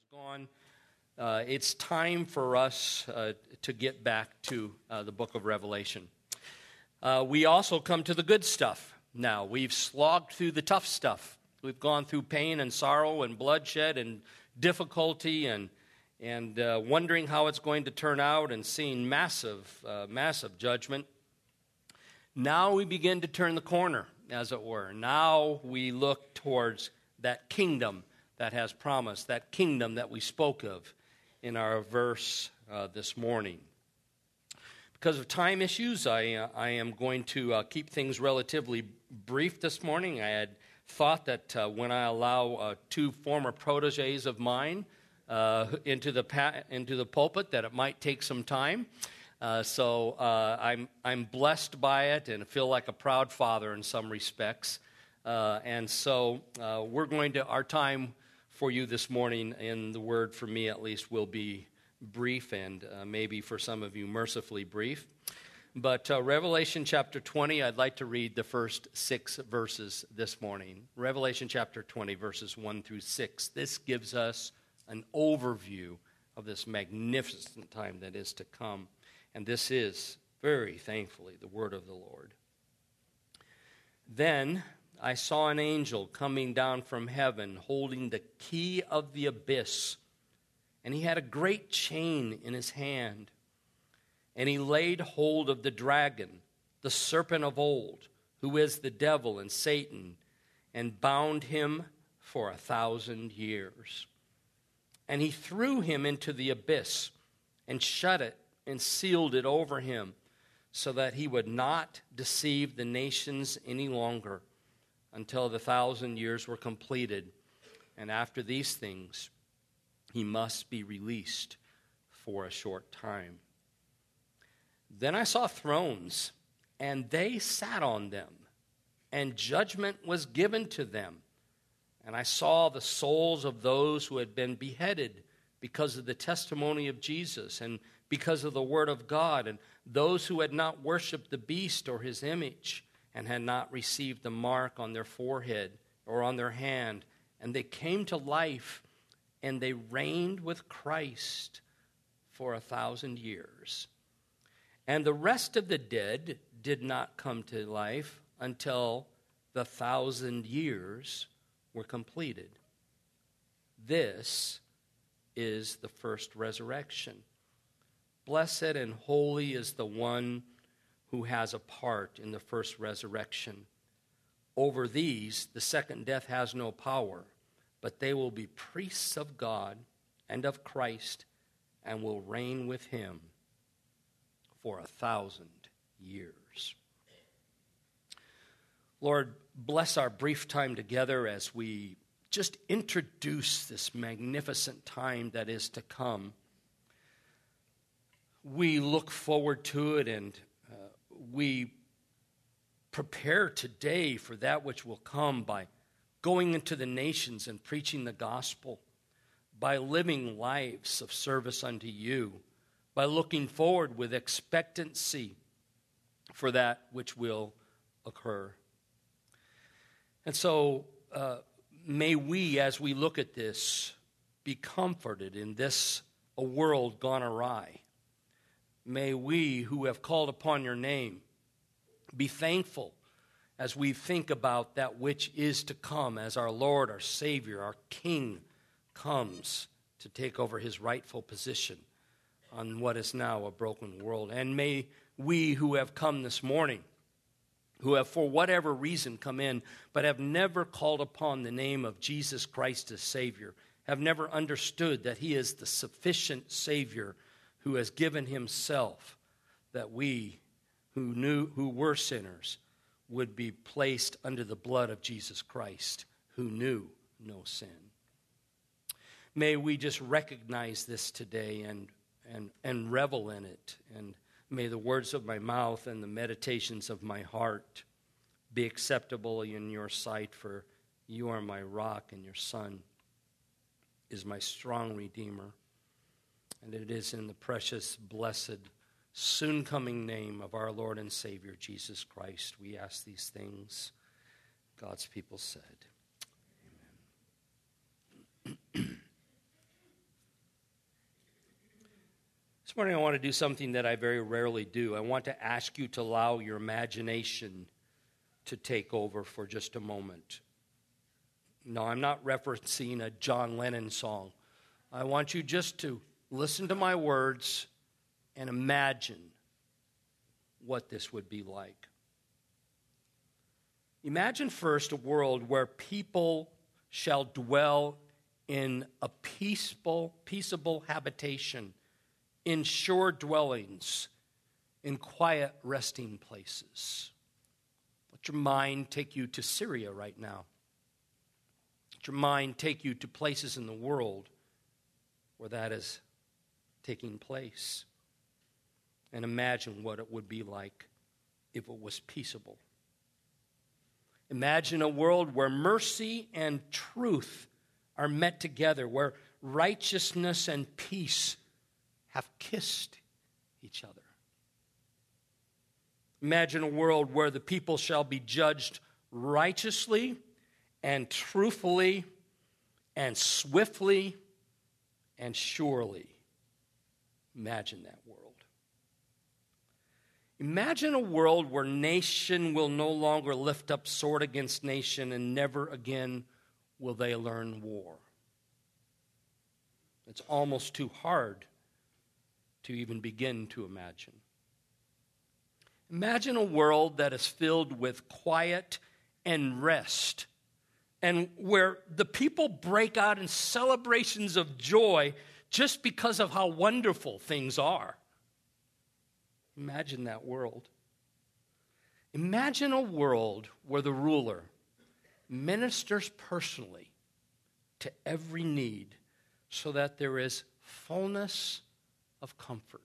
gone. It's time for us to get back to the book of Revelation. We also come to the good stuff now. We've slogged through the tough stuff. We've gone through pain and sorrow and bloodshed and difficulty and wondering how it's going to turn out and seeing massive judgment. Now we begin to turn the corner, as it were. Now we look towards that kingdom that has promised, that kingdom that we spoke of in our verse this morning. Because of time issues, I am going to keep things relatively brief this morning. I had thought that when I allow two former protégés of mine into the pulpit, that it might take some time. So I'm blessed by it and feel like a proud father in some respects. And so our time for you this morning, in the word for me at least, will be brief and maybe for some of you mercifully brief. But Revelation chapter 20, I'd like to read the first 6 verses this morning. Revelation chapter 20, verses 1 through 6. This gives us an overview of this magnificent time that is to come. And this is, very thankfully, the word of the Lord. Then I saw an angel coming down from heaven, holding the key of the abyss. And he had a great chain in his hand. And he laid hold of the dragon, the serpent of old, who is the devil and Satan, and bound him for 1,000 years. And he threw him into the abyss, and shut it, and sealed it over him, so that he would not deceive the nations any longer, until the 1,000 years were completed. And after these things, he must be released for a short time. Then I saw thrones, and they sat on them, and judgment was given to them. And I saw the souls of those who had been beheaded because of the testimony of Jesus and because of the word of God, and those who had not worshipped the beast or his image, and had not received the mark on their forehead or on their hand. And they came to life, and they reigned with Christ for 1,000 years. And the rest of the dead did not come to life until the 1,000 years were completed. This is the first resurrection. Blessed and holy is the one who has a part in the first resurrection. Over these, the second death has no power, but they will be priests of God and of Christ, and will reign with him for 1,000 years. Lord, bless our brief time together as we just introduce this magnificent time that is to come. We look forward to it, and we prepare today for that which will come by going into the nations and preaching the gospel, by living lives of service unto you, by looking forward with expectancy for that which will occur. And so may we, as we look at this, be comforted in this a world gone awry. May we, who have called upon your name, be thankful as we think about that which is to come, as our Lord, our Savior, our King comes to take over his rightful position on what is now a broken world. And may we who have come this morning, who have for whatever reason come in, but have never called upon the name of Jesus Christ as Savior, have never understood that he is the sufficient Savior who has given himself, that we who were sinners would be placed under the blood of Jesus Christ, who knew no sin. May we just recognize this today and revel in it, and may the words of my mouth and the meditations of my heart be acceptable in your sight, for you are my rock, and your Son is my strong Redeemer. And it is in the precious, blessed, soon-coming name of our Lord and Savior, Jesus Christ, we ask these things. God's people said, amen. This morning I want to do something that I very rarely do. I want to ask you to allow your imagination to take over for just a moment. No, I'm not referencing a John Lennon song. I want you just to listen to my words and imagine what this would be like. Imagine first a world where people shall dwell in a peaceable habitation, in sure dwellings, in quiet resting places. Let your mind take you to Syria right now. Let your mind take you to places in the world where that is taking place. And imagine what it would be like if it was peaceable. Imagine a world where mercy and truth are met together, where righteousness and peace have kissed each other. Imagine a world where the people shall be judged righteously and truthfully and swiftly and surely. Imagine that world. Imagine a world where nation will no longer lift up sword against nation, and never again will they learn war. It's almost too hard to even begin to imagine. Imagine a world that is filled with quiet and rest, and where the people break out in celebrations of joy just because of how wonderful things are. Imagine that world. Imagine a world where the ruler ministers personally to every need so that there is fullness of comfort.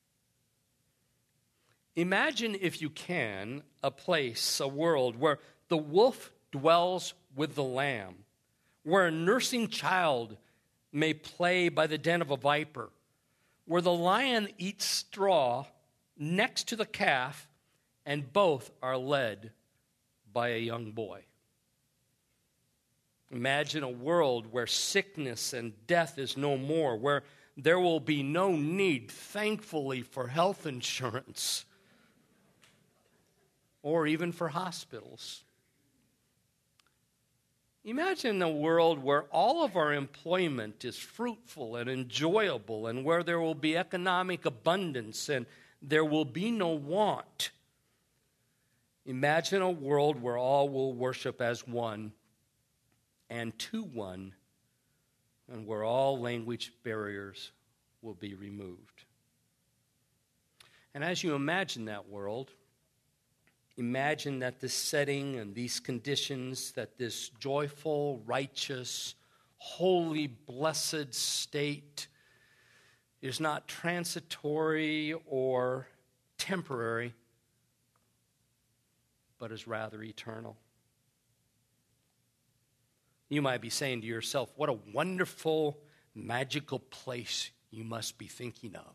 Imagine, if you can, a place, a world where the wolf dwells with the lamb, where a nursing child may play by the den of a viper, where the lion eats straw next to the calf, and both are led by a young boy. Imagine a world where sickness and death is no more, where there will be no need, thankfully, for health insurance or even for hospitals. Imagine a world where all of our employment is fruitful and enjoyable, and where there will be economic abundance and there will be no want. Imagine a world where all will worship as one and to one, and where all language barriers will be removed. And as you imagine that world, imagine that this setting and these conditions, that this joyful, righteous, holy, blessed state is not transitory or temporary, but is rather eternal. You might be saying to yourself, what a wonderful, magical place you must be thinking of.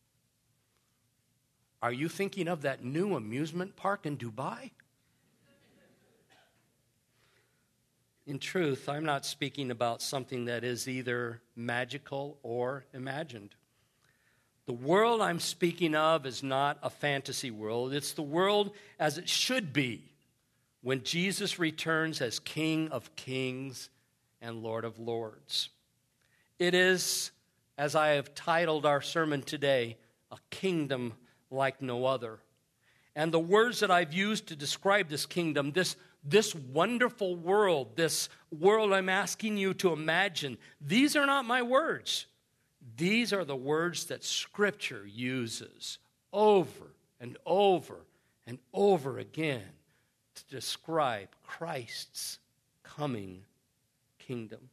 Are you thinking of that new amusement park in Dubai? In truth, I'm not speaking about something that is either magical or imagined. The world I'm speaking of is not a fantasy world. It's the world as it should be when Jesus returns as King of Kings and Lord of Lords. It is, as I have titled our sermon today, a kingdom like no other. And the words that I've used to describe this kingdom, this wonderful world, this world I'm asking you to imagine, these are not my words. These are the words that Scripture uses over and over and over again to describe Christ's coming kingdom.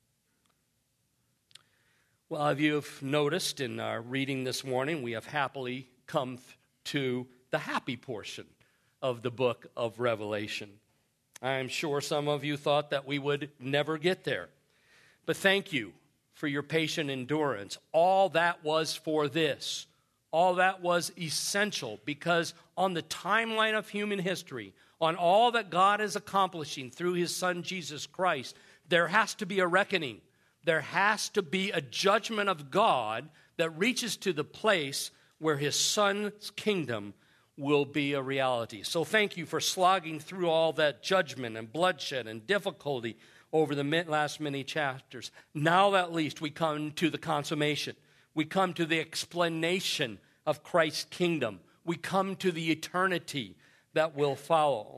Well, if you've noticed in our reading this morning, we have happily come to the happy portion of the book of Revelation. I'm sure some of you thought that we would never get there. But thank you for your patient endurance. All that was for this. All that was essential, because on the timeline of human history, on all that God is accomplishing through his Son Jesus Christ, there has to be a reckoning. There has to be a judgment of God that reaches to the place where his Son's kingdom will be a reality. So thank you for slogging through all that judgment and bloodshed and difficulty over the last many chapters. Now at least we come to the consummation. We come to the explanation of Christ's kingdom. We come to the eternity that will follow.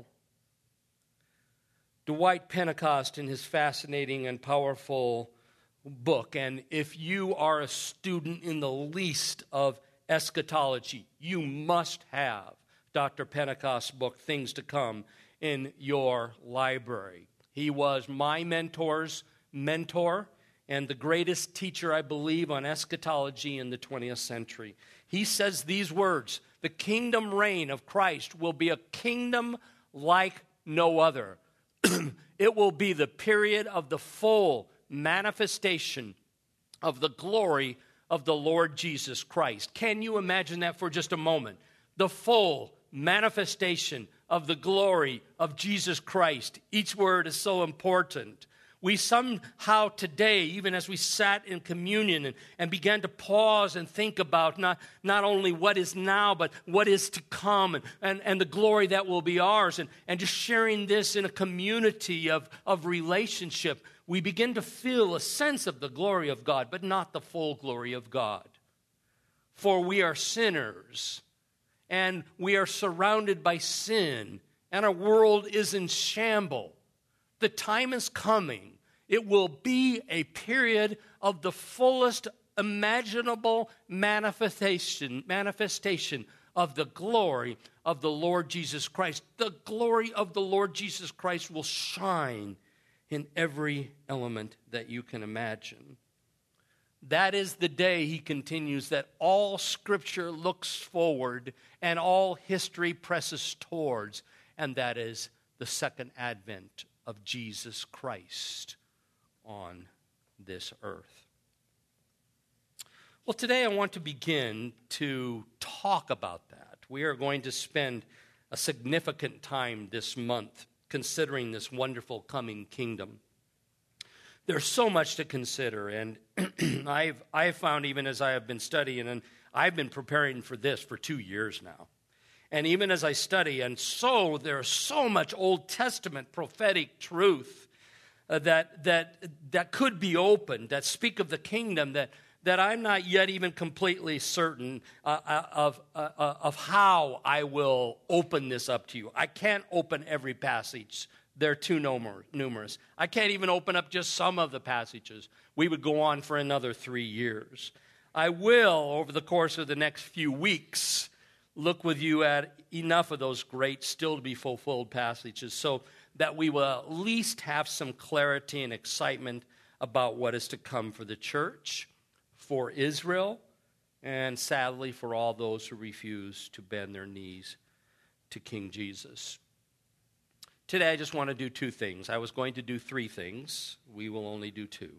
Dwight Pentecost, in his fascinating and powerful book, and if you are a student in the least of eschatology, you must have Dr. Pentecost's book, Things to Come, in your library. He was my mentor's mentor and the greatest teacher, I believe, on eschatology in the 20th century. He says these words: the kingdom reign of Christ will be a kingdom like no other. It will be the period of the full manifestation of the glory of the Lord Jesus Christ. Can you imagine that for just a moment? The full manifestation of the glory of Jesus Christ. Each word is so important. We somehow today, even as we sat in communion and began to pause and think about not only what is now, but what is to come and the glory that will be ours, and just sharing this in a community of relationship, we begin to feel a sense of the glory of God, but not the full glory of God. For we are sinners, and we are surrounded by sin, and our world is in shambles. The time is coming. It will be a period of the fullest imaginable manifestation of the glory of the Lord Jesus Christ. The glory of the Lord Jesus Christ will shine in every element that you can imagine. That is the day, he continues, that all Scripture looks forward and all history presses towards, and that is the second advent of Jesus Christ on this earth. Well, today I want to begin to talk about that. We are going to spend a significant time this month considering this wonderful coming kingdom. There's so much to consider, and I've found, even as I have been studying, and I've been preparing for this for 2 years now. And even as I study, and so there's so much Old Testament prophetic truth that could be opened, that speak of the kingdom, that I'm not yet even completely certain of how I will open this up to you. I can't open every passage. They're too numerous. I can't even open up just some of the passages. We would go on for another 3 years. I will, over the course of the next few weeks, look with you at enough of those great still-to-be-fulfilled passages so that we will at least have some clarity and excitement about what is to come for the church, for Israel, and sadly for all those who refuse to bend their knees to King Jesus. Today I just want to do 2 things. I was going to do 3 things. We will only do 2.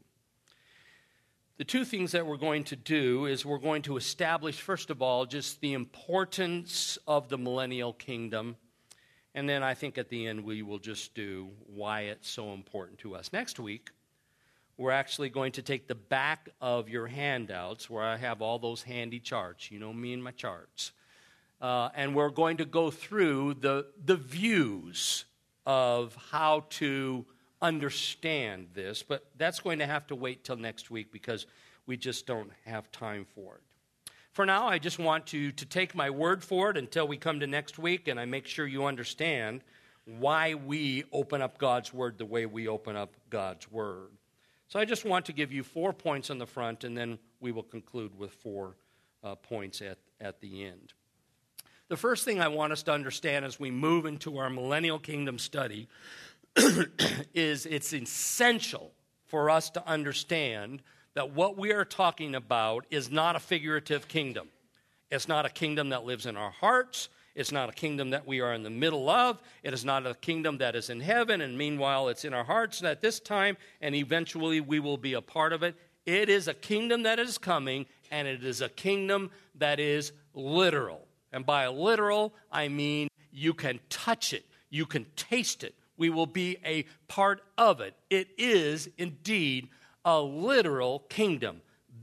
The 2 things that we're going to do is we're going to establish, first of all, just the importance of the millennial kingdom. And then I think at the end we will just do why it's so important to us. Next week, we're actually going to take the back of your handouts where I have all those handy charts. You know me and my charts. And we're going to go through the views of how to understand this, but that's going to have to wait till next week because we just don't have time for it. For now, I just want you to take my word for it until we come to next week, and I make sure you understand why we open up God's word the way we open up God's word. So I just want to give you 4 points on the front, and then we will conclude with 4 points at the end. The first thing I want us to understand as we move into our millennial kingdom study is it's essential for us to understand that what we are talking about is not a figurative kingdom. It's not a kingdom that lives in our hearts. It's not a kingdom that we are in the middle of. It is not a kingdom that is in heaven, and meanwhile it's in our hearts at this time, and eventually we will be a part of it. It is a kingdom that is coming, and it is a kingdom that is literal. And by literal, I mean you can touch it. You can taste it. We will be a part of it. It is indeed a literal kingdom.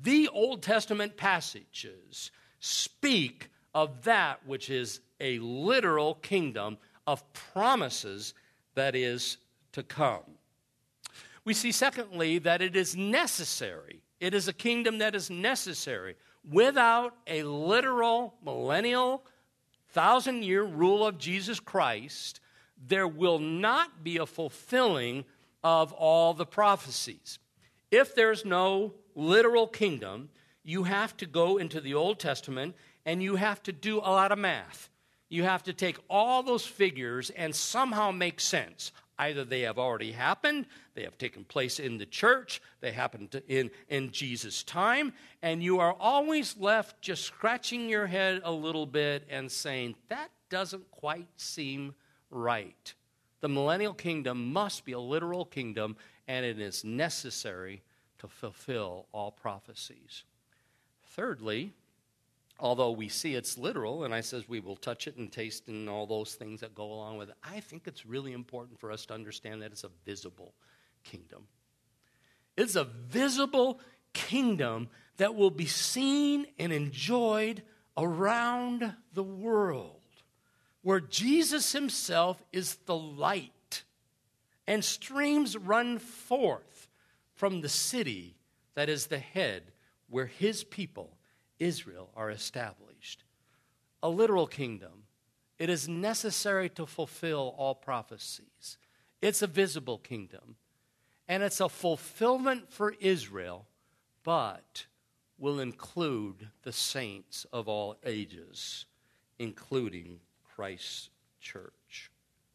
the Old Testament passages speak of that which is a literal kingdom of promises that is to come. We see, secondly, that it is necessary. It is a kingdom that is necessary. Without a literal, millennial, 1,000-year rule of Jesus Christ, there will not be a fulfilling of all the prophecies. If there's no literal kingdom, you have to go into the Old Testament and you have to do a lot of math. You have to take all those figures and somehow make sense. Either they have already happened, they have taken place in the church, they happened in Jesus' time, and you are always left just scratching your head a little bit and saying, that doesn't quite seem right. The millennial kingdom must be a literal kingdom, and it is necessary to fulfill all prophecies. Thirdly, although we see it's literal, and I says we will touch it and taste and all those things that go along with it, I think it's really important for us to understand that it's a visible kingdom. It's a visible kingdom that will be seen and enjoyed around the world, where Jesus himself is the light, and streams run forth from the city that is the head, where his people, Israel, are established. A literal kingdom. It is necessary to fulfill all prophecies. It's a visible kingdom. And it's a fulfillment for Israel, but will include the saints of all ages, including Christ's church.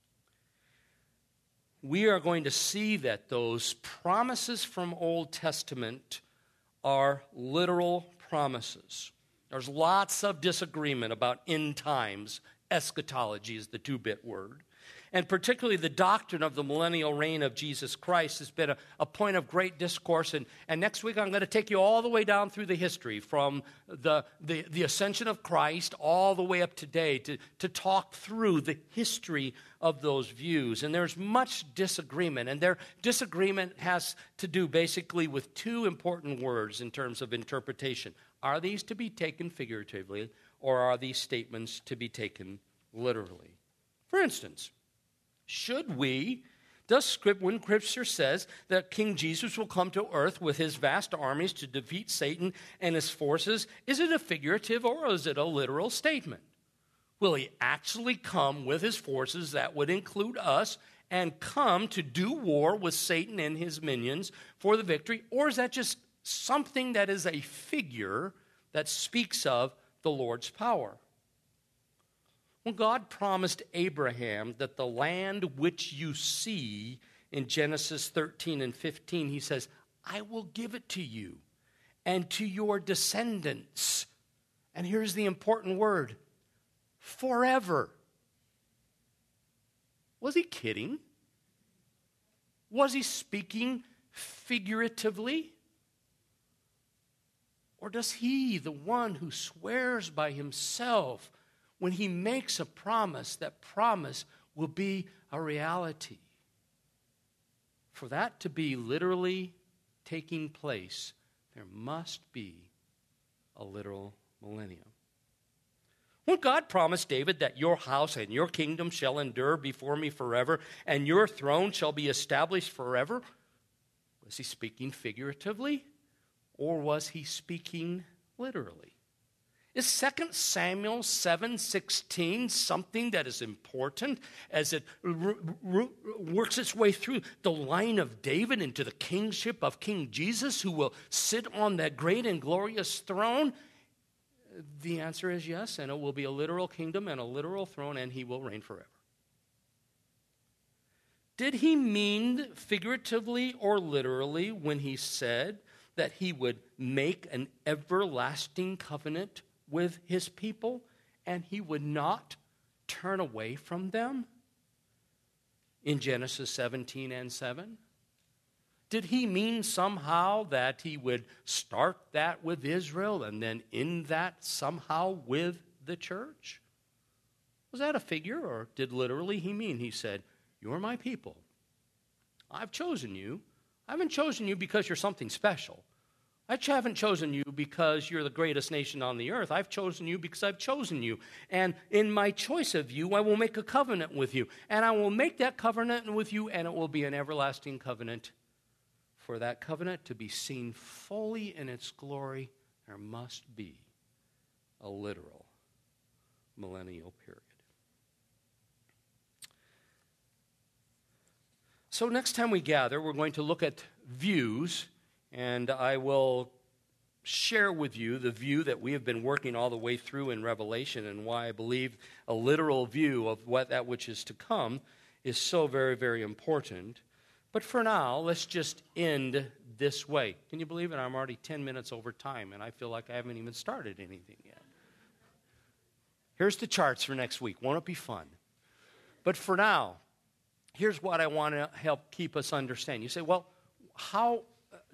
We are going to see that those promises from Old Testament are literal promises. There's lots of disagreement about end times. Eschatology is the two-bit word. And particularly the doctrine of the millennial reign of Jesus Christ has been a point of great discourse. And next week I'm going to take you all the way down through the history from the ascension of Christ all the way up today to talk through the history of those views. And there's much disagreement. And their disagreement has to do basically with two important words in terms of interpretation. Are these to be taken figuratively, or are these statements to be taken literally? For instance, when Scripture says that King Jesus will come to earth with his vast armies to defeat Satan and his forces, is it a figurative or is it a literal statement? Will he actually come with his forces, that would include us, and come to do war with Satan and his minions for the victory? Or is that just something that is a figure that speaks of the Lord's power? Well, God promised Abraham that the land which you see in Genesis 13 and 15, he says, I will give it to you and to your descendants. And here's the important word, forever. Was he kidding? Was he speaking figuratively? Or does he, the one who swears by himself, when he makes a promise, that promise will be a reality? For that to be literally taking place, there must be a literal millennium. When God promised David that your house and your kingdom shall endure before me forever, and your throne shall be established forever, was he speaking figuratively, or was he speaking literally? Is 2 Samuel 7:16 something that is important as it works its way through the line of David into the kingship of King Jesus, who will sit on that great and glorious throne? The answer is yes, and it will be a literal kingdom and a literal throne, and he will reign forever. Did he mean figuratively or literally when he said that he would make an everlasting covenant with his people and he would not turn away from them in Genesis 17 and 7? Did he mean somehow that he would start that with Israel and then end that somehow with the church? Was that a figure, or did literally he mean, he said, you're my people. I've chosen you. I haven't chosen you because you're something special. I haven't chosen you because you're the greatest nation on the earth. I've chosen you because I've chosen you. And in my choice of you, I will make a covenant with you. And I will make that covenant with you, and it will be an everlasting covenant. For that covenant to be seen fully in its glory, there must be a literal millennial period. So next time we gather, we're going to look at views, and I will share with you the view that we have been working all the way through in Revelation, and why I believe a literal view of that which is to come is so very, very important. But for now, let's just end this way. Can you believe it? I'm already 10 minutes over time, and I feel like I haven't even started anything yet. Here's the charts for next week. Won't it be fun? But for now, here's what I want to help keep us understand. You say, well, how,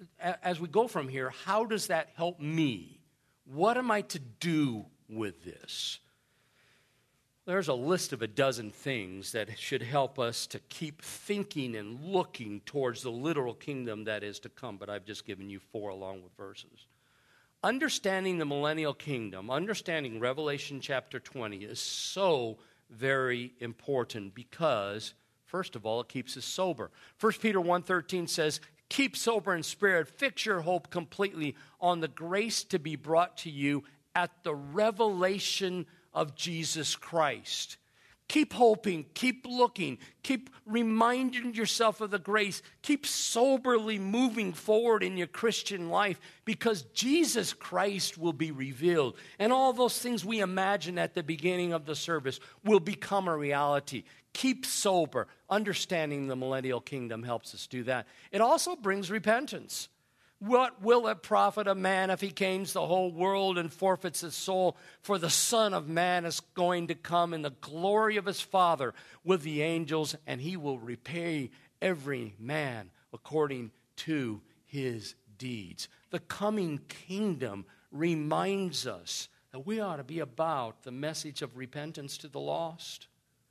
as we go from here, how does that help me? What am I to do with this? There's a list of a dozen things that should help us to keep thinking and looking towards the literal kingdom that is to come, but I've just given you 4 along with verses. Understanding the millennial kingdom, understanding Revelation chapter 20 is so very important because, first of all, it keeps us sober. 1 Peter 1:13 says, keep sober in spirit, fix your hope completely on the grace to be brought to you at the revelation of Jesus Christ. Keep hoping, keep looking, keep reminding yourself of the grace, keep soberly moving forward in your Christian life because Jesus Christ will be revealed. And all those things we imagine at the beginning of the service will become a reality. Keep sober. Understanding the millennial kingdom helps us do that. It also brings repentance. What will it profit a man if he gains the whole world and forfeits his soul? For the Son of Man is going to come in the glory of his Father with the angels, and he will repay every man according to his deeds. The coming kingdom reminds us that we ought to be about the message of repentance to the lost.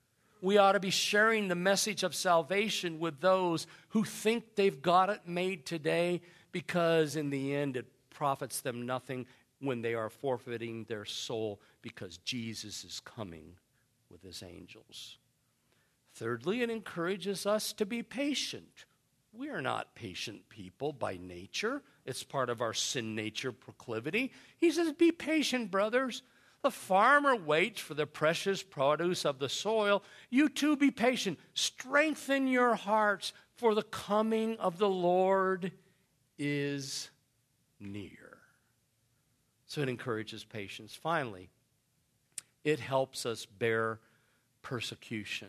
We ought to be sharing the message of salvation with those who think they've got it made today, because in the end it profits them nothing when they are forfeiting their soul because Jesus is coming with his angels. Thirdly, it encourages us to be patient. We are not patient people by nature. It's part of our sin nature proclivity. He says, be patient, brothers. The farmer waits for the precious produce of the soil. You too be patient. Strengthen your hearts, for the coming of the Lord is near. So it encourages patience. Finally, it helps us bear persecution.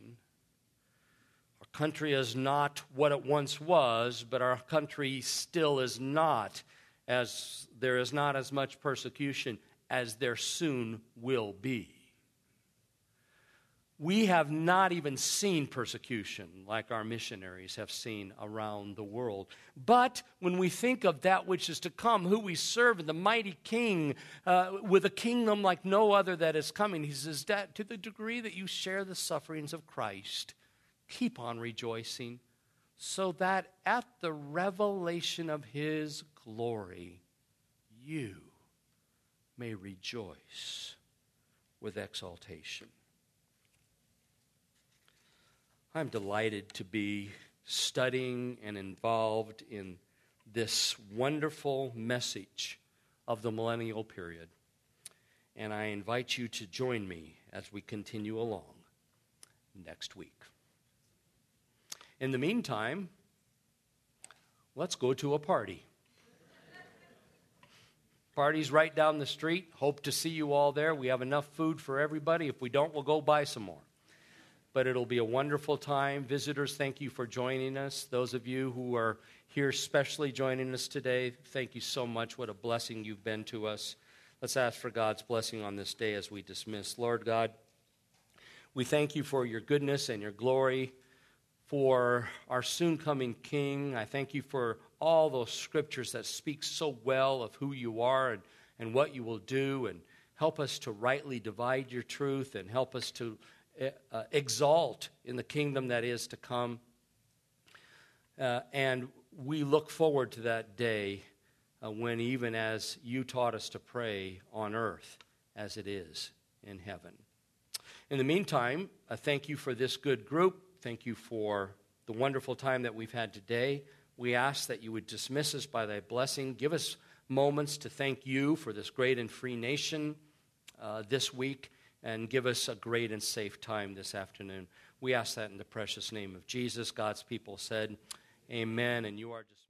Our country is not what it once was, but our country still is not, as there is not as much persecution as there soon will be. We have not even seen persecution like our missionaries have seen around the world. But when we think of that which is to come, who we serve, the mighty King, with a kingdom like no other that is coming, he says that to the degree that you share the sufferings of Christ, keep on rejoicing, so that at the revelation of his glory, you may rejoice with exaltation. I'm delighted to be studying and involved in this wonderful message of the millennial period. And I invite you to join me as we continue along next week. In the meantime, let's go to a party. Party's right down the street. Hope to see you all there. We have enough food for everybody. If we don't, we'll go buy some more. But it'll be a wonderful time. Visitors, thank you for joining us. Those of you who are here specially joining us today, thank you so much. What a blessing you've been to us. Let's ask for God's blessing on this day as we dismiss. Lord God, we thank you for your goodness and your glory, for our soon-coming King. I thank you for all those scriptures that speak so well of who you are and what you will do, and help us to rightly divide your truth, and help us to exalt in the kingdom that is to come. And we look forward to that day when even as you taught us to pray on earth as it is in heaven. In the meantime, thank you for this good group. Thank you for the wonderful time that we've had today. We ask that you would dismiss us by thy blessing. Give us moments to thank you for this great and free nation this week, and give us a great and safe time this afternoon. We ask that in the precious name of Jesus. God's people said, amen, and you are dismissed.